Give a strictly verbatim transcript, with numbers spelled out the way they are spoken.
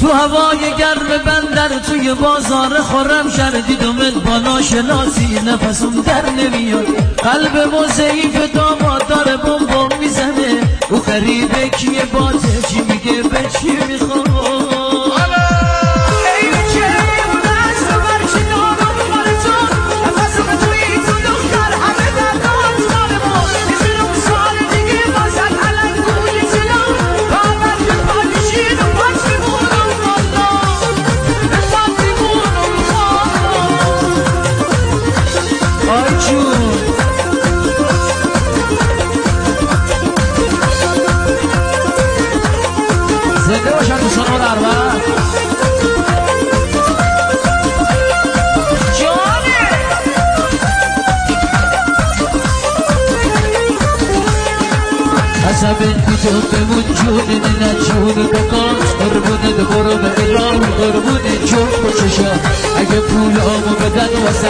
تو هوای گرم بندر توی بازار خورم شهر دیدمت با ناشناسی نفسم در نمیاد قلب ما ضعیف داماد داره بم بم میزنه او غریبه کیه بازه چی میگه به چی میخواد زنده باشن دوستان اون اربع جانه حسب انتو بمون جونه نه جونه بکن قربونه ده برو به ایران قربونه جون بچشا اگه پول آمو بدن واسه